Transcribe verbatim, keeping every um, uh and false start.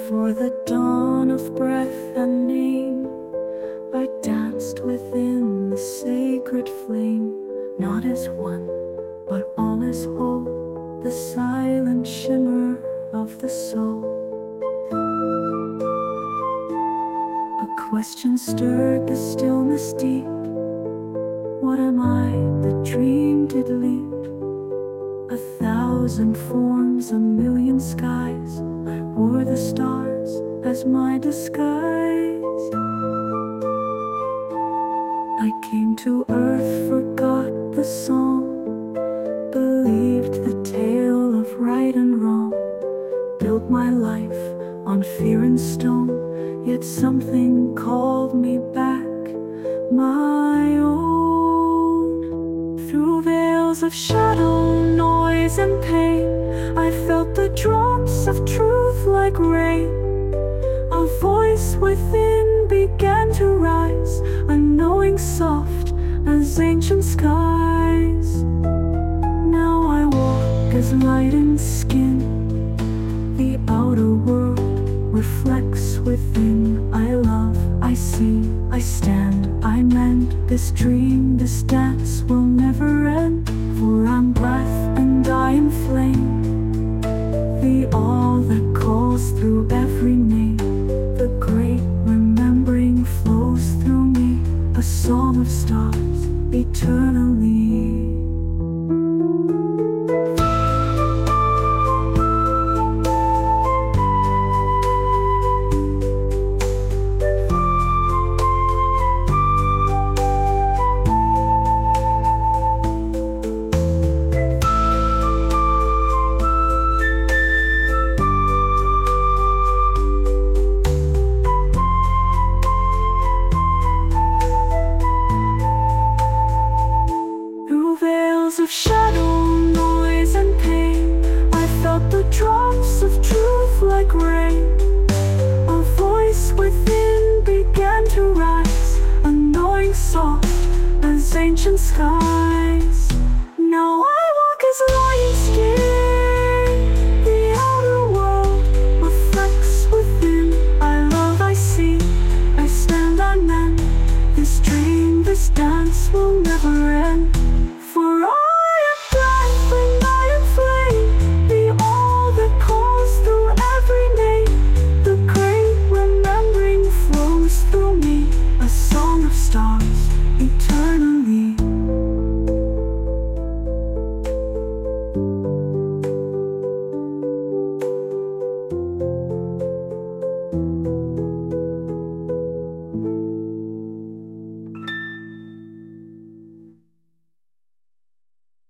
For the dawn of breath and name, I danced within the sacred flame, not as one, but all as whole, the silent shimmer of the soul. A question stirred the stillness deep. What am I that dream did leap? A thousand forms, a million skies, I wore the stars as my disguise. I came to earth, forgot the song, believed the tale of right and wrong, built my life on fear and stone, yet something called me back, my own. Through veils of shadow, noise and pain, I felt the drops of truth like rain. A voice within began to rise, a knowing soft as ancient skies. Now I walk as light in skin, the outer world reflects within. I love, I see, I stand, I mend. This dream, this dance will never end, for I'm breath and I am flame, the all that calls through